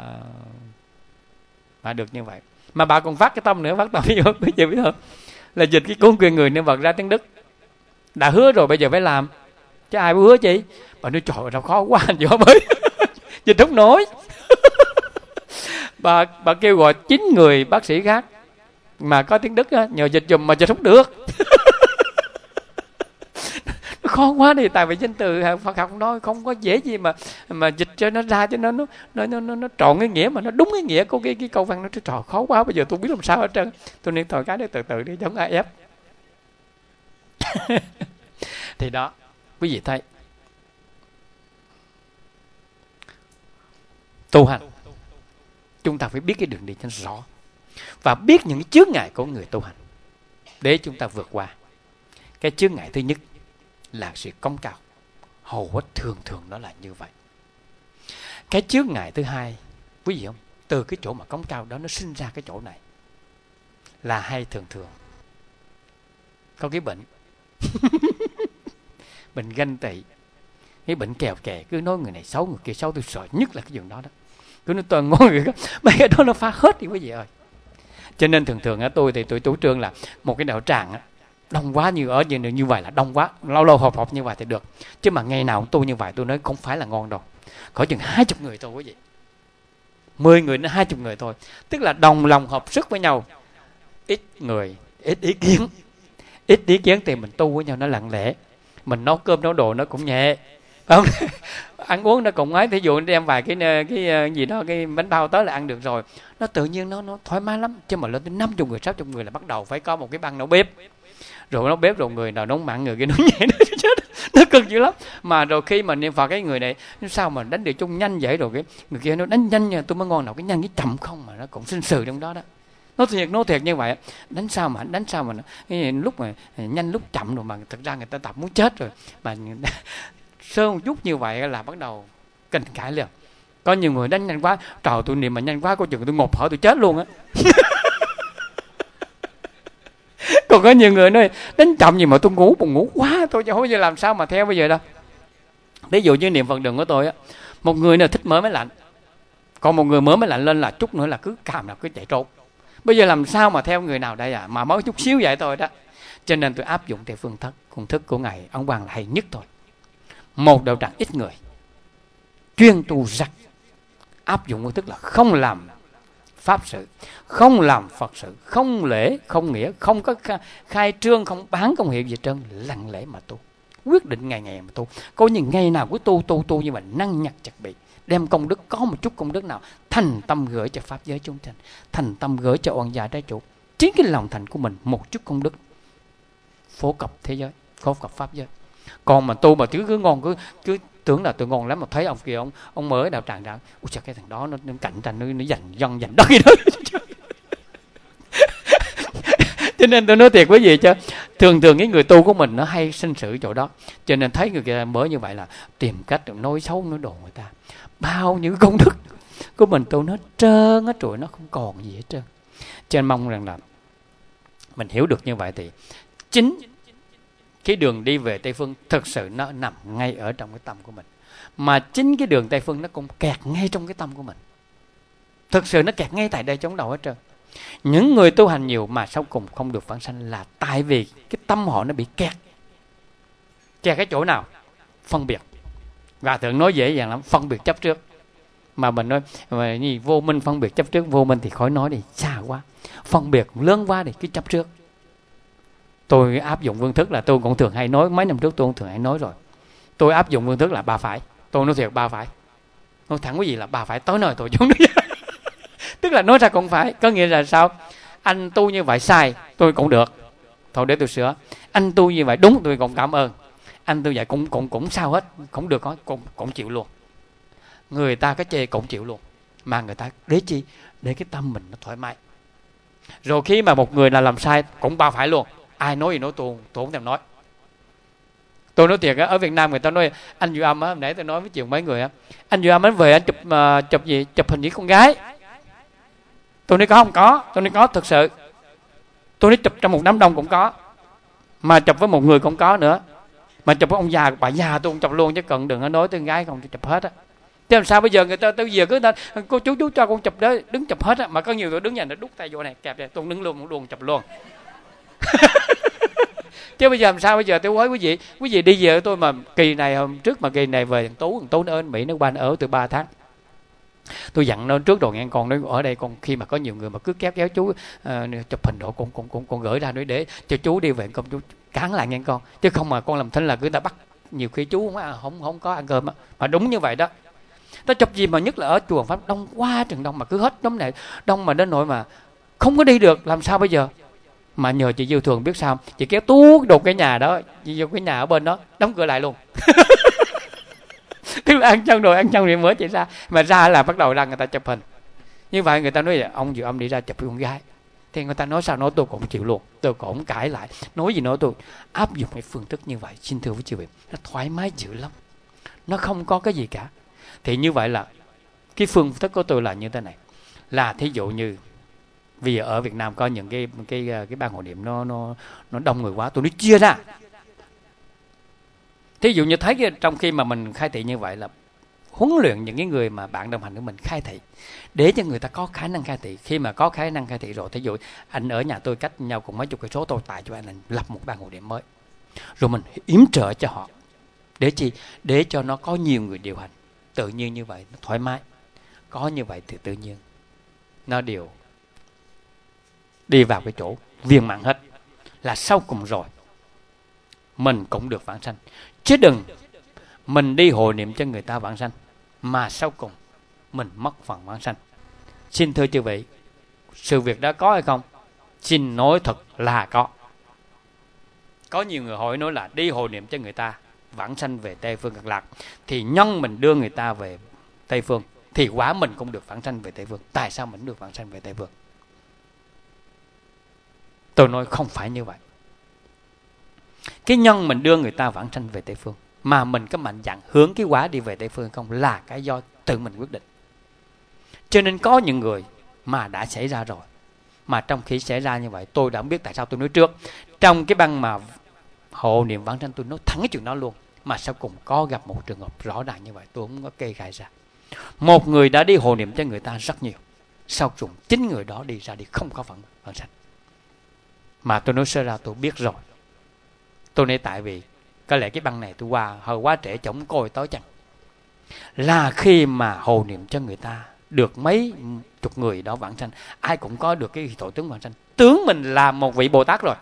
bà được như vậy. Mà bà còn phát cái tâm nữa, phát tâm gì không quý vị biết không, là dịch cái cuốn Quyền Người Niệm Phật ra tiếng Đức. Đã hứa rồi bây giờ phải làm, chứ ai hứa chi. Bà nói trời ơi, khó quá anh võ mới dịch không nổi. bà bà kêu gọi chín người bác sĩ khác mà có tiếng Đức á, nhờ dịch dùm mà dịch không được. Nó khó quá đi, tại vì danh từ Phật học nói không có dễ gì mà mà dịch cho nó ra, cho nó nó nó nó, nó, nó trọn cái nghĩa mà nó đúng cái nghĩa của cái cái câu văn. Nó trời khó quá, bây giờ tôi biết làm sao hết trơn. Tôi nên thôi cái đó từ từ đi, giống ai ép. Thì đó, quý vị thấy tu hành chúng ta phải biết cái đường đi cho rõ, và biết những cái chướng ngại của người tu hành để chúng ta vượt qua. Cái chướng ngại thứ nhất là sự cống cao, hầu hết thường thường nó là như vậy. Cái chướng ngại thứ hai, quý vị không, từ cái chỗ mà cống cao đó nó sinh ra cái chỗ này là hay thường thường có cái bệnh bệnh ganh tị, cái bệnh kèo kè, cứ nói người này xấu người kia xấu. Tôi sợ nhất là cái chuyện đó đó, cứ nói tôi ngon người đó, mấy cái đó nó phá hết đi quý vị ơi. Cho nên thường thường á, tôi thì tôi chủ trương là một cái đạo tràng á, đông quá như ở như, như vậy là đông quá, lâu lâu họp họp như vậy thì được, chứ mà ngày nào cũng tu như vậy tôi nói không phải là ngon đâu. Có chừng hai chục người thôi quý vị, mười người đến hai chục người thôi, tức là đồng lòng hợp sức với nhau, ít người ít ý kiến, ít ý kiến thì mình tu với nhau nó lặng lẽ, mình nấu cơm nấu đồ nó cũng nhẹ, không? Ăn uống nó cũng ấy, thí dụ đem vài cái, cái cái gì đó, cái bánh bao tới là ăn được rồi, nó tự nhiên nó nó thoải mái lắm. Chứ mà lên tới năm chục người sáu chục người là bắt đầu phải có một cái băng nấu bếp, rồi nấu bếp, rồi người nào nấu mặn người kia nấu nhẹ, nó chết, nó cực dữ lắm. Mà rồi khi mà niệm Phật cái người này sao mà đánh được chung nhanh vậy, rồi cái người kia nó đánh nhanh nha, tôi mới ngon, nào cái nhanh cái chậm không mà nó cũng sinh sự trong đó đó. Nó thiệt, nó thiệt như vậy. Đánh sao mà đánh sao mà nó, cái lúc mà nhanh lúc chậm rồi, mà thực ra người ta tập muốn chết rồi, mà sơ một chút như vậy là bắt đầu kinh cãi liền. Có nhiều người đánh nhanh quá, trời tôi niệm mà nhanh quá, có chừng tôi ngộp thở tôi chết luôn á. Còn có nhiều người nói đánh chậm gì mà tôi ngủ, buồn ngủ quá, tôi chẳng biết làm sao mà theo bây giờ đâu. Ví dụ như niệm Phật đường của tôi á, một người nào thích mở máy lạnh, còn một người mở máy lạnh lên là chút nữa là cứ càm nào cứ chạy trốn. Bây giờ làm sao mà theo người nào đây à, mà mới chút xíu vậy thôi đó. Cho nên tôi áp dụng theo phương thức công thức của ngài ông Hoàng là hay nhất thôi. Một đạo tràng ít người, chuyên tu rắc, áp dụng phương thức là không làm pháp sự, không làm Phật sự, không lễ, không nghĩa, không có khai trương, không bán công hiệu gì trơn, lặng lẽ mà tu, quyết định ngày ngày mà tu. Có những ngày nào cứ tu tu tu như vậy, năng nhặt chặt bị, đem công đức, có một chút công đức nào thành tâm gửi cho pháp giới chúng sanh, thành tâm gửi cho oan gia trái chủ. Chính cái lòng thành của mình, một chút công đức phổ cập thế giới, phổ cập pháp giới. Còn mà tu mà cứ cứ ngon, cứ cứ tưởng là tôi ngon lắm, mà thấy ông kia ông ông mở đạo tràng ra, ui trời, cái thằng đó nó, nó cạnh tranh, nó, nó giành dân giành đất gì đó. Cho nên tôi nói thiệt quý vị, chứ thường thường cái người tu của mình nó hay sinh sự chỗ đó. Cho nên thấy người kia mở như vậy là tìm cách nói xấu nói đồ người ta, bao nhiêu công đức của mình tu nó trơn hết rồi, nó không còn gì hết trơn. Cho nên mong rằng là mình hiểu được như vậy thì chính cái đường đi về Tây Phương thực sự nó nằm ngay ở trong cái tâm của mình. Mà chính cái đường Tây Phương nó cũng kẹt ngay trong cái tâm của mình. Thực sự nó kẹt ngay tại đây trong đầu hết trơn. Những người tu hành nhiều mà sau cùng không được vãng sanh là tại vì cái tâm họ nó bị kẹt. Kẹt cái chỗ nào? Phân biệt. Và thường nói dễ dàng lắm, phân biệt chấp trước. Mà mình nói mà gì, vô minh phân biệt chấp trước, vô minh thì khỏi nói đi, xa quá. Phân biệt lớn quá thì cứ chấp trước. Tôi áp dụng phương thức là tôi cũng thường hay nói, mấy năm trước tôi cũng thường hay nói rồi. Tôi áp dụng phương thức là ba phải. Tôi nói thiệt ba phải. Nói thẳng cái gì là ba phải, tới nơi tôi chúng đi. Tức là nói ra cũng phải. Có nghĩa là sao? Anh tu như vậy sai, tôi cũng được, thôi để tôi sửa. Anh tu như vậy đúng, tôi cũng cảm ơn. Anh tu vậy cũng cũng cũng sao hết, cũng được, cũng cũng chịu luôn. Người ta cái chê cũng chịu luôn. Mà người ta để chi? Để cái tâm mình nó thoải mái. Rồi khi mà một người là làm sai cũng ba phải luôn, Ai nói gì nói tôi, tôi không thèm nói. Tôi nói thiệt á, ở Việt Nam người ta nói anh Duy Âm á, hôm nãy tôi nói với chuyện mấy người á, anh Duy Âm anh về anh chụp uh, chụp gì, chụp hình với con gái. Tôi nói có không? Có. Tôi nói có thực sự. Tôi nói chụp trong một đám đông cũng có, mà chụp với một người cũng có nữa, mà chụp với ông già bà già tôi cũng chụp luôn, chứ cần đừng có nói tới con gái không chụp hết á. Thế làm sao bây giờ người ta tới giờ cứ ta cô chú chú cho con chụp đó, đứng chụp hết á, mà có nhiều tôi đứng nhà nó đút tay vô này kẹp này, tôi đứng luôn luôn chụp luôn. Chứ bây giờ làm sao bây giờ tôi nói quý vị, quý vị đi về tôi mà kỳ này hôm trước mà kỳ này về thằng Tú, thằng Tú nó ở Mỹ nó qua nó ở từ ba tháng. Tôi dặn nó trước rồi nghe con, nói ở đây con khi mà có nhiều người mà cứ kéo kéo chú uh, chụp hình độ con con con con gửi ra nói để cho chú đi về công chú cán lại nghe con, chứ không mà con làm thinh là cứ ta bắt nhiều khi chú không không không có ăn cơm á. Mà đúng như vậy đó. Nó chụp gì mà nhất là ở chùa Pháp đông quá chừng đông, mà cứ hết đống này đông mà đến nỗi mà không có đi được, làm sao bây giờ? Mà nhờ chị Dư Thường biết sao, chị kéo tuốt đột cái nhà đó, chị vô cái nhà ở bên đó đóng cửa lại luôn. Tức là ăn xong rồi ăn xong rồi mới chị ra, mà ra là bắt đầu ra người ta chụp hình. Như vậy người ta nói là ông Diệu Âm đi ra chụp với con gái, thì người ta nói sao nói tôi cũng chịu luôn, tôi cũng cãi lại, nói gì nói tôi áp dụng cái phương thức như vậy. Xin thưa với chị vị, nó thoải mái dữ lắm, nó không có cái gì cả. Thì như vậy là cái phương thức của tôi là như thế này, là thí dụ như vì ở Việt Nam có những cái cái cái ban hội niệm nó nó nó đông người quá, tôi nói chia ra. Thí dụ như thấy cái, trong khi mà mình khai thị như vậy là huấn luyện những cái người mà bạn đồng hành của mình khai thị, để cho người ta có khả năng khai thị. Khi mà có khả năng khai thị rồi, thí dụ anh ở nhà tôi cách nhau cùng mấy chục cây số, tôi tại cho anh, anh lập một ban hội niệm mới, rồi mình yểm trợ cho họ. Để chi? Để cho nó có nhiều người điều hành. Tự nhiên như vậy, nó thoải mái. Có như vậy thì tự nhiên nó đều đi vào cái chỗ viên mãn hết. Là sau cùng rồi mình cũng được vãng sanh. Chứ đừng mình đi hội niệm cho người ta vãng sanh mà sau cùng mình mất phần vãng sanh. Xin thưa chư vị, sự việc đó có hay không? Xin nói thật là có. Có nhiều người hỏi nói là đi hội niệm cho người ta vãng sanh về Tây Phương Cực Lạc, thì nhân mình đưa người ta về Tây Phương, thì quả mình cũng được vãng sanh về Tây Phương. Tại sao mình được vãng sanh về Tây Phương? Tôi nói không phải như vậy. Cái nhân mình đưa người ta vãng sanh về Tây Phương, mà mình có mạnh dạn hướng cái quả đi về Tây Phương không, là cái do tự mình quyết định. Cho nên có những người mà đã xảy ra rồi, mà trong khi xảy ra như vậy, tôi đã không biết tại sao tôi nói trước. Trong cái băng mà hộ niệm vãng sanh tôi nói thẳng cái chuyện đó luôn, mà sau cùng có gặp một trường hợp rõ ràng như vậy, tôi không có kê khai ra. Một người đã đi hộ niệm cho người ta rất nhiều, sau cùng chính người đó đi ra đi không có vãng vãng sanh. Mà tôi nói sơ ra tôi biết rồi. Tôi nói tại vì có lẽ cái băng này tôi qua hơi quá trễ, chống coi tới chăng. Là khi mà hộ niệm cho người ta được mấy chục người đó vãng sanh, ai cũng có được cái tội tướng vãng sanh. Tướng mình là một vị Bồ Tát rồi,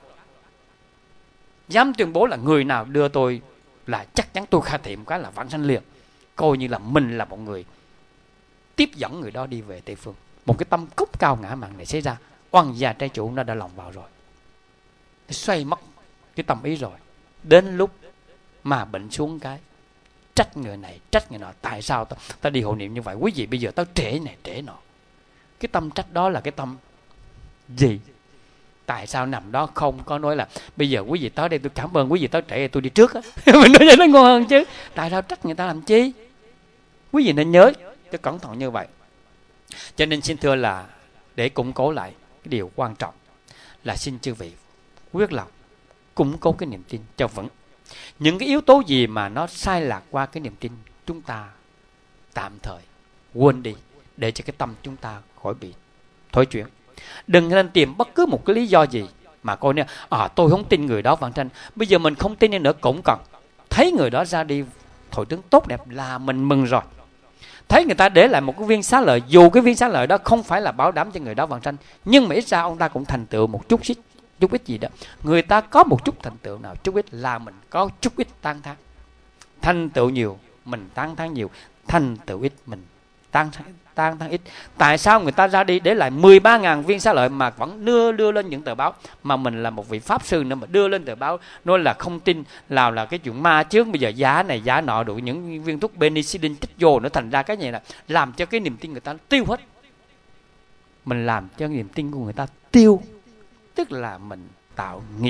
dám tuyên bố là người nào đưa tôi là chắc chắn tôi khai thị một cái là vãng sanh liền. Coi như là mình là một người tiếp dẫn người đó đi về Tây Phương. Một cái tâm cúc cao ngã mạn này xảy ra, oan gia trái chủ nó đã lòng vào rồi, xoay mất cái tâm ý rồi. Đến lúc mà bệnh xuống cái trách người này trách người nọ, tại sao ta, ta đi hộ niệm như vậy, quý vị bây giờ tao trễ này trễ nọ. Cái tâm trách đó là cái tâm gì? Tại sao nằm đó không có nói là bây giờ quý vị tới đây tôi cảm ơn quý vị tới trễ, tôi đi trước á. Mình nói vậy nó ngon hơn chứ. Tại sao trách người ta làm chi? Quý vị nên nhớ cho cẩn thận như vậy. Cho nên xin thưa là để củng cố lại cái điều quan trọng là xin chư vị quyết lòng củng cố cái niềm tin cho vững. Những cái yếu tố gì mà nó sai lạc qua cái niềm tin, chúng ta tạm thời quên đi, để cho cái tâm chúng ta khỏi bị thối chuyển. Đừng nên tìm bất cứ một cái lý do gì mà coi nè, à tôi không tin người đó vãng sanh. Bây giờ mình không tin nữa cũng cần thấy người đó ra đi thọ tướng tốt đẹp là mình mừng rồi. Thấy người ta để lại một cái viên xá lợi, dù cái viên xá lợi đó không phải là bảo đảm cho người đó vãng sanh, nhưng mà ít ra ông ta cũng thành tựu một chút ít, chút ít gì đó. Người ta có một chút thành tựu nào chút ít là mình có chút ít tán thán. Thành tựu nhiều mình tán thán nhiều, thành tựu ít mình tán thán tán thán ít. Tại sao người ta ra đi để lại mười ba ngàn viên xá lợi mà vẫn đưa đưa lên những tờ báo, mà mình là một vị pháp sư nữa mà đưa lên tờ báo nói là không tin, nào là cái chuyện ma chướng, bây giờ giá này giá nọ đủ những viên thuốc penicillin trích vô nữa, thành ra cái này là làm cho cái niềm tin người ta tiêu hết. Mình làm cho niềm tin của người ta tiêu, tức là mình tạo nghiệp.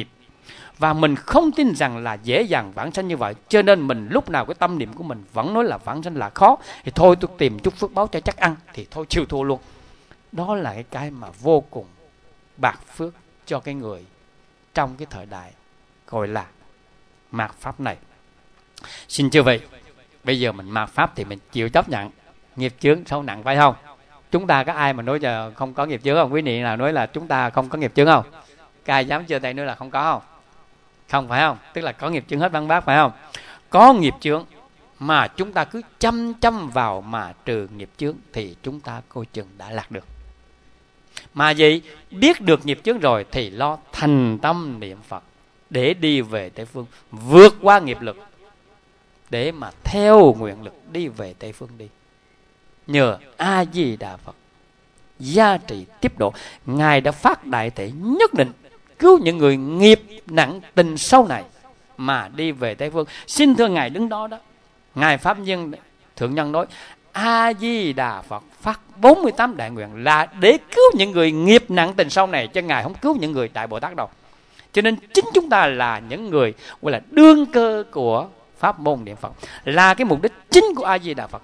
Và mình không tin rằng là dễ dàng vãng sanh như vậy. Cho nên mình lúc nào cái tâm niệm của mình vẫn nói là vãng sanh là khó. Thì thôi tôi tìm chút phước báo cho chắc ăn. Thì thôi chịu thua luôn. Đó là cái cái mà vô cùng bạc phước cho cái người trong cái thời đại gọi là mạt pháp này. Xin chư vị, bây giờ mình mạt pháp thì mình chịu chấp nhận nghiệp chướng sâu nặng phải không? Chúng ta có ai mà nói giờ không có nghiệp chướng không? Quý vị nào nói là chúng ta không có nghiệp chướng không? Có ai dám chưa tay nữa là không có không? Không phải không? Tức là có nghiệp chướng hết văn bác phải không? Có nghiệp chướng mà chúng ta cứ chăm chăm vào mà trừ nghiệp chướng thì chúng ta coi chừng đã lạc được. Mà gì? Biết được nghiệp chướng rồi thì lo thành tâm niệm Phật để đi về Tây Phương, vượt qua nghiệp lực để mà theo nguyện lực đi về Tây Phương đi. Nhờ A Di Đà Phật gia trì tiếp độ, Ngài đã phát đại thể nhất định cứu những người nghiệp nặng tình sâu này mà đi về Tây Phương. Xin thưa Ngài đứng đó đó, Ngài Pháp Nhân Thượng Nhân nói A Di Đà Phật phát bốn mươi tám đại nguyện là để cứu những người nghiệp nặng tình sâu này, chứ Ngài không cứu những người Đại Bồ Tát đâu. Cho nên chính chúng ta là những người gọi là đương cơ của pháp môn niệm Phật, là cái mục đích chính của A Di Đà Phật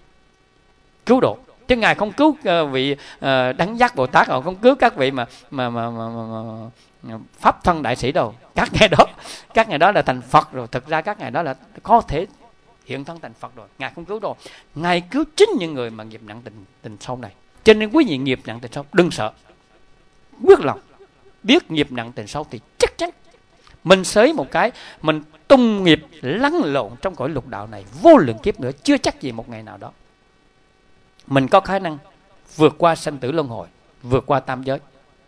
cứu độ. Chứ Ngài không cứu uh, vị uh, Đấng Giác Bồ Tát, không cứu các vị mà mà, mà, mà, mà, mà pháp thân đại sĩ đâu. Các ngài đó, các ngài đó là thành Phật rồi. Thực ra các ngài đó là có thể hiện thân thành Phật rồi. Ngài không cứu đâu. Ngài cứu chính những người mà nghiệp nặng tình tình sâu này. Cho nên quý vị nghiệp nặng tình sâu đừng sợ, quyết lòng biết nghiệp nặng tình sâu thì chắc chắn mình sới một cái, mình tung nghiệp lăn lộn trong cõi lục đạo này vô lượng kiếp nữa, chưa chắc gì một ngày nào đó mình có khả năng vượt qua sanh tử luân hồi, vượt qua tam giới.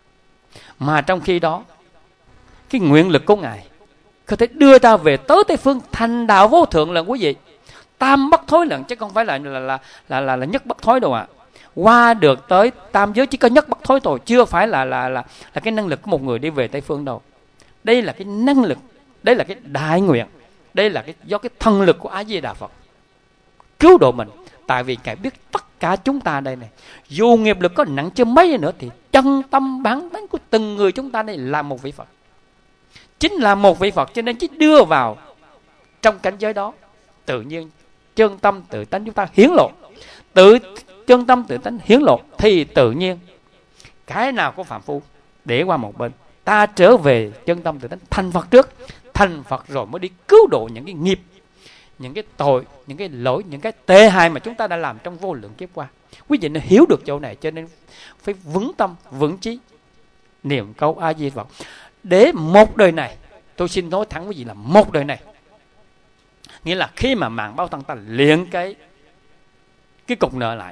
Mà trong khi đó cái nguyện lực của Ngài có thể đưa ta về tới Tây Phương thành đạo vô thượng lần quý vị. Tam bất thối lần chứ không phải là là là là, là, là nhất bất thối đâu ạ. À. Qua được tới tam giới chỉ có nhất bất thối thôi, chưa phải là là là là cái năng lực của một người đi về Tây Phương đâu. Đây là cái năng lực, đây là cái đại nguyện, đây là cái do cái thần lực của A Di Đà Phật cứu độ mình. Tại vì Ngài biết tất cả chúng ta đây này, dù nghiệp lực có nặng chưa mấy nữa thì chân tâm bản tánh của từng người chúng ta đây là một vị Phật, chính là một vị Phật. Cho nên chỉ đưa vào trong cảnh giới đó, tự nhiên chân tâm tự tánh chúng ta hiển lộ, tự chân tâm tự tánh hiển lộ thì tự nhiên cái nào có phạm phu để qua một bên, ta trở về chân tâm tự tánh thành Phật trước, thành Phật rồi mới đi cứu độ những cái nghiệp, những cái tội, những cái lỗi, những cái tệ hại mà chúng ta đã làm trong vô lượng kiếp qua. Quý vị nên hiểu được chỗ này, cho nên phải vững tâm, vững chí niệm câu A Di Đà Phật để một đời này, tôi xin nói thẳng quý vị là một đời này, nghĩa là khi mà mạng báo thân ta luyện cái cái cục nợ lại,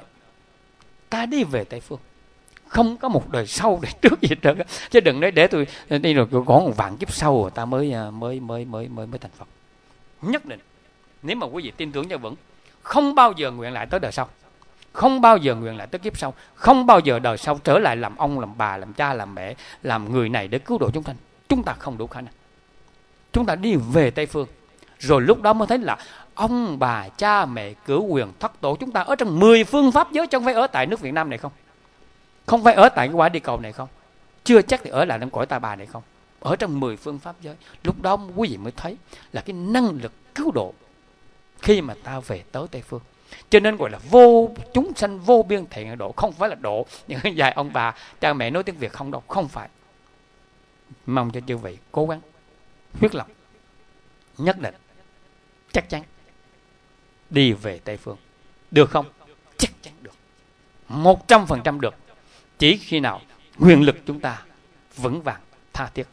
ta đi về Tây Phương, không có một đời sau để trước gì hết. Chứ đừng nói để tôi đi rồi có một vạn kiếp sau rồi ta mới mới mới mới mới mới thành Phật. Nhất định nếu mà quý vị tin tưởng cho vững, không bao giờ nguyện lại tới đời sau, không bao giờ nguyện lại tới kiếp sau, không bao giờ đời sau trở lại làm ông, làm bà, làm cha, làm mẹ, làm người này để cứu độ chúng ta. Chúng ta không đủ khả năng. Chúng ta đi về Tây Phương, rồi lúc đó mới thấy là ông bà, cha mẹ, cửu quyền, thất tổ chúng ta ở trong mười phương pháp giới, chứ không phải ở tại nước Việt Nam này không, không phải ở tại cái quả địa cầu này không, chưa chắc thì ở lại trong cõi Ta Bà này không, ở trong mười phương pháp giới. Lúc đó quý vị mới thấy là cái năng lực cứu độ khi mà ta về tới Tây Phương. Cho nên gọi là vô chúng sanh vô biên thiện độ, không phải là độ những vài ông bà cha mẹ nói tiếng Việt không đâu, không phải. Mong cho chư vị cố gắng huyết lòng, nhất định chắc chắn đi về Tây Phương. Được không? Chắc chắn được, một trăm phần trăm được. Chỉ khi nào nguyện lực chúng ta vững vàng tha thiết,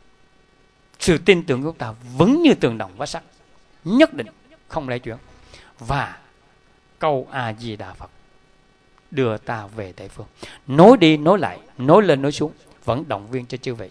sự tin tưởng của chúng ta vững như tường đồng vách sắt, nhất định không lay chuyển, và câu A Di Đà Phật đưa ta về Tây Phương. Nói đi nói lại, nói lên nói xuống, vẫn động viên cho chư vị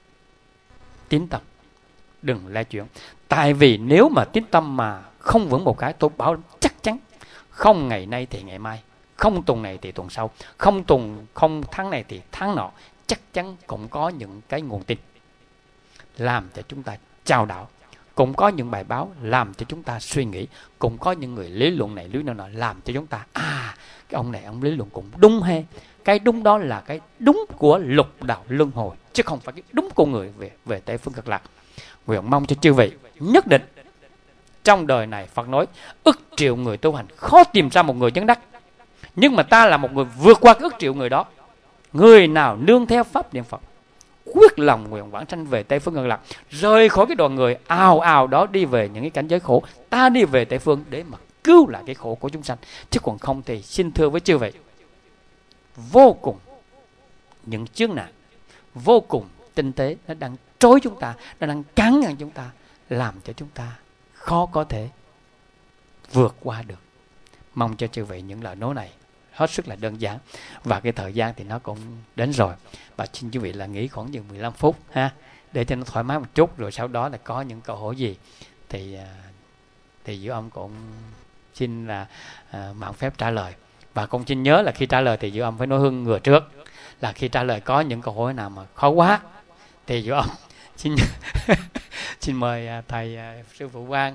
tín tâm, đừng lay chuyển. Tại vì nếu mà tín tâm mà không vững một cái, tôi bảo chắc chắn không ngày nay thì ngày mai, không tuần này thì tuần sau, không tuần không tháng này thì tháng nọ, chắc chắn cũng có những cái nguồn tin làm cho chúng ta chao đảo, cũng có những bài báo làm cho chúng ta suy nghĩ, cũng có những người lý luận này lý luận nọ làm cho chúng ta à cái ông này ông lý luận cũng đúng he. Cái đúng đó là cái đúng của lục đạo luân hồi, chứ không phải cái đúng của người về về Tây Phương Cực Lạc. Nguyện mong cho chư vị nhất định trong đời này, Phật nói ức triệu người tu hành khó tìm ra một người chứng đắc, nhưng mà ta là một người vượt qua cái ức triệu người đó. Người nào nương theo pháp niệm Phật, quyết lòng nguyện vãng sanh về Tây Phương Cực Lạc, rời khỏi cái đoàn người ào ào đó đi về những cái cảnh giới khổ, ta đi về Tây Phương để mà cứu lại cái khổ của chúng sanh. Chứ còn không thì xin thưa với chư vị, vô cùng những chướng nạn vô cùng tinh tế nó đang trói chúng ta, nó đang cắn ngăn chúng ta, làm cho chúng ta khó có thể vượt qua được. Mong cho chư vị những lời nói này hết sức là đơn giản, và cái thời gian thì nó cũng đến rồi, và xin chư vị là nghỉ khoảng chừng mười lăm phút ha, để cho nó thoải mái một chút, rồi sau đó là có những câu hỏi gì thì thì giữa ông cũng xin là uh, mạn phép trả lời. Và con xin nhớ là khi trả lời thì giữa ông phải nói hương ngừa trước, là khi trả lời có những câu hỏi nào mà khó quá thì giữa ông xin xin mời uh, thầy uh, sư phụ Quang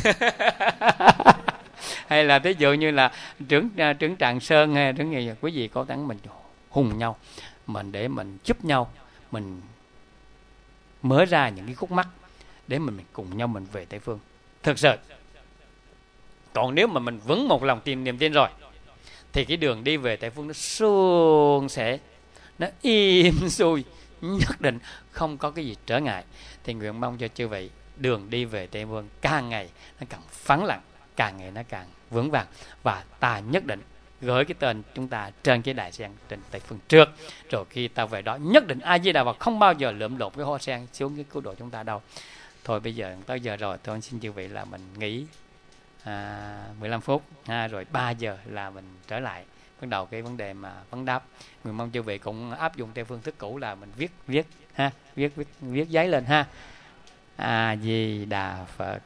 hay là ví dụ như là trưởng uh, trưởng Trạng Sơn hay trưởng gì, quý vị có gắng mình hùng nhau, mình để mình giúp nhau, mình mở ra những cái khúc mắc để mình, mình cùng nhau mình về Tây Phương thực sự. Còn nếu mà mình vững một lòng tìm niềm tin rồi thì cái đường đi về Tây Phương nó suôn sẻ, nó im xuôi, nhất định không có cái gì trở ngại. Thì nguyện mong cho chư vị đường đi về Tây Phương càng ngày nó càng phẳng lặng, càng ngày nó càng vững vàng, và ta nhất định gửi cái tên chúng ta trên cái đài sen trên Tây Phương trước, rồi khi ta về đó nhất định A Di Đà Phật không bao giờ lượm lột cái hoa sen xuống cái cứu độ chúng ta đâu. Thôi bây giờ tới giờ rồi, tôi xin chư vị là mình nghỉ à, mười lăm phút ha, rồi ba giờ là mình trở lại bắt đầu cái vấn đề mà vấn đáp. Nguyện mong chư vị cũng áp dụng theo phương thức cũ là mình viết viết ha, viết viết viết giấy lên ha. A Di Đà Phật.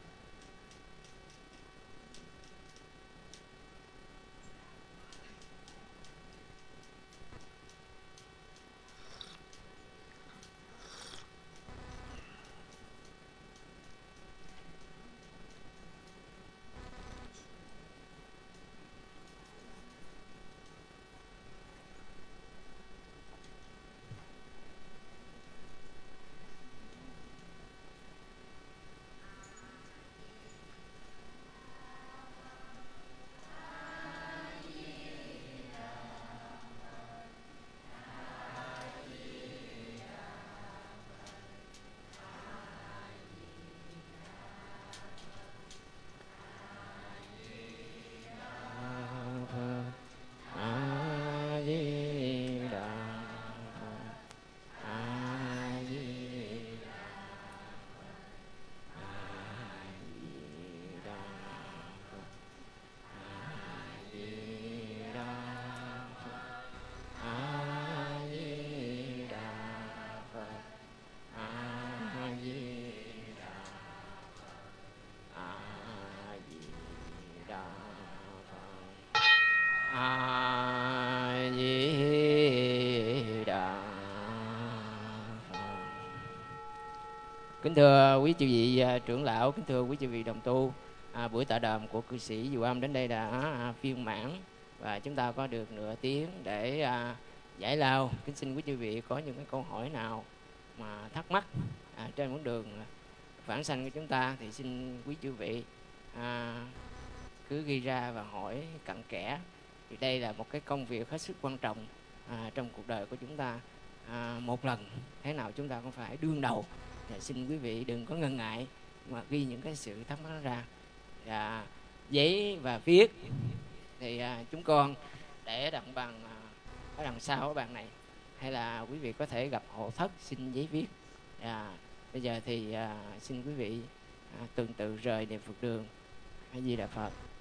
Kính thưa quý chư vị trưởng lão, kính thưa quý chư vị đồng tu, à, buổi tọa đàm của cư sĩ Dụ Âm đến đây đã à, viên mãn, và chúng ta có được nửa tiếng để à, giải lao. Kính xin quý chư vị có những cái câu hỏi nào mà thắc mắc à, trên con đường vãng sanh của chúng ta thì xin quý chư vị à, cứ ghi ra và hỏi cặn kẽ. Thì đây là một cái công việc hết sức quan trọng à, trong cuộc đời của chúng ta. À, một lần thế nào chúng ta cũng phải đương đầu. Và xin quý vị đừng có ngần ngại mà ghi những cái sự thắc mắc ra, và giấy và viết thì à, chúng con để đặng bằng à, ở đằng sau của bạn này, hay là quý vị có thể gặp hộ thất xin giấy viết. À, bây giờ thì à, xin quý vị à, tuần tự rời niệm Phật đường. A Di Đà Phật.